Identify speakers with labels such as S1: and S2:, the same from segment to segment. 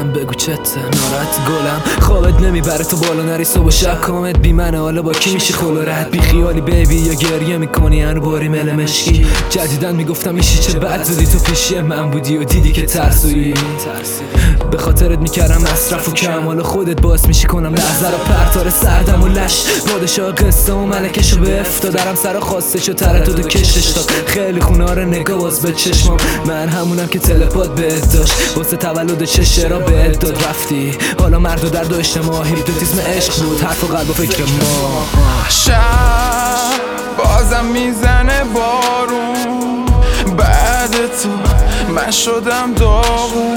S1: دلم بگو چته ناراحت گلم خوابت نمیبره تو بالا نری صبح و شب کامت بی منه حالا با کی میشی خلورت بی خیالی بیبی یا گریه میکنی هنو باری مل مشکی جدیدن میگفتم میشی چه بد زودی تو پیشی من بودی و دیدی که ترسویی به خاطرت میکردم مصرف و کمال خودت باعث میشی کنم لحظه رو پرتار سردم و لش پادشاه قصه و ملکشو به افتادرم سر خواستش و تردد و کشش داد خیلی خونا رو نگاه باز به چشمام من همونم که تلپات بهت داشت واسه تولد چه را بهت داد رفتی حالا مرد و درد و اجتماع هیپنوتیزم عشق بود حرف و قلب و فکر ما
S2: شب بازم میزنه بارون بعد تو من شدم داغون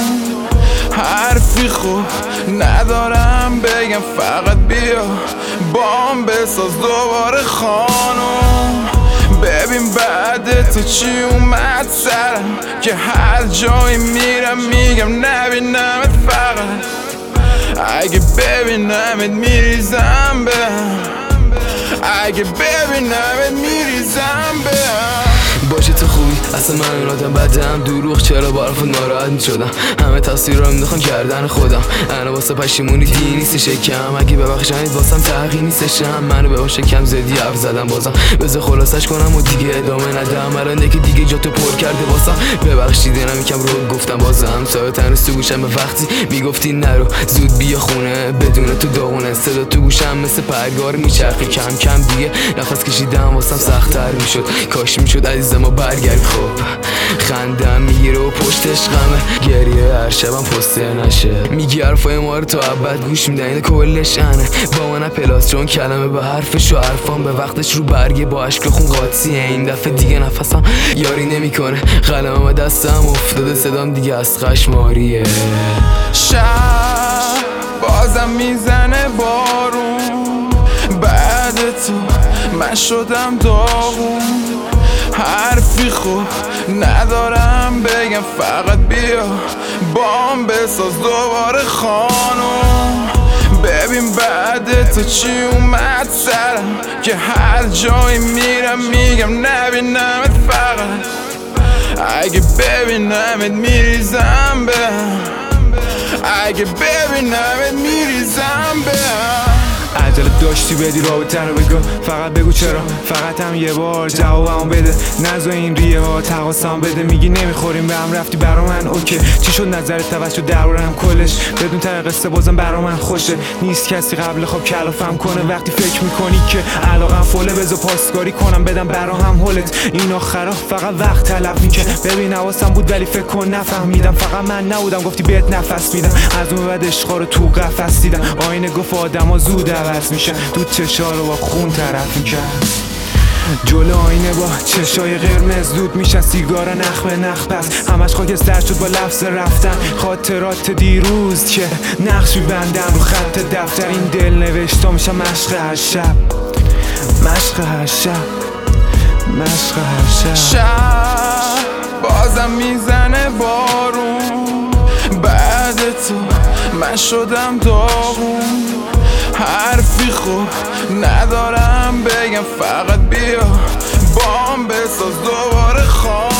S2: حرفی خوب ندارم بگم فقط بیا بام بساز دوباره خانم ببین بعد تو چی اومد سرم که هر جایی میرم میگم نبینمت فقط اگه ببینمت میریزم بهم اگه ببینمت میریزم بهم
S1: باشه تو خوبی اصلا من اون آدم بدم دروغ چرا برفت ناراحت میشدم همه تصویر رو میدخوان گردن خودم انا واسه پشیمونی دی نیست شکم اگه ببخشنید واسم تحقیق نیستشم منو به اون شکم زدی حرف زدم بازم بذار خلاصش کنم و دیگه ادامه ندم الان که دیگه جاتو پر کرده واسم ببخشید اینم یکم رو گفتم بازم سایه تنس تو گوشم به وقتی میگفتی نرو زود بیا خونه بدون تو داغونه صدا تو گوشم مثل پرگار میچرخی کم کم دیگه نفس کشیدم واسم سخت‌تر میشد کاش میشد عزیزم و برگرد خب خندم میگیره و پشتش غمه گریه هر شبم پسته نشه میگی حرفای ما رو تا ابد گوش میدن این کلش انه با من پلاس چون کلمه به حرفش و حرفام به وقتش رو برگه با عشق خون قاطیه این دفعه دیگه نفسم یاری نمیکنه قلمم و دستم افتاده صدام دیگه از خشماریه
S2: شب بازم میزنه بارون بعد تو من شدم داغون حرفی خوب ندارم بگم فقط بیا بام بساز دوباره خانم ببین بعد تو چی اومد سرم که هر جایی میرم میگم نبینمت فقط اگه ببینمت میریزم بهم اگه ببینمت میریزم بهم
S3: عجله داشتی بدی رابطه رو بگو فقط بگو چرا فقط هم یه بار جوابمو بده نذار این ریه ها تقاسم بده میگی نمیخوریم به هم رفتی برا من اوکی چی شد نظرت توجه دربارم کلش بدون تر قصه بازم برا من خوشه نیست کسی قبل خواب کلافم کنه وقتی فکر میکنی که علاقم فوله بذار پاسکاری کنم بدم برا هم حلت این آخرا فقط وقت طلب میکنه ببین حواسم بود ولی فکر کن نفهمیدم فقط من نبودم گفتی بهت نفس میدم از اون بعد عشقا رو تو قفس دیدم آینه گفت آدما زود عوض میشه تو چشا رو با خون طرف میکرد جلو آینه با چشای قرمز دود میشن سیگار نخ به نخ پس همش خاکستر شد با لفظ رفتن خاطرات دیروز که نقش میبندن رو خط دفتر این دل نوشتا میشم مشق هر شب مشق هر شب مشق هر شب
S2: شب بازم میزنه بارون بعد تو من شدم داغون حرفی خوب ندارم بگم فقط بیا بام بساز دوباره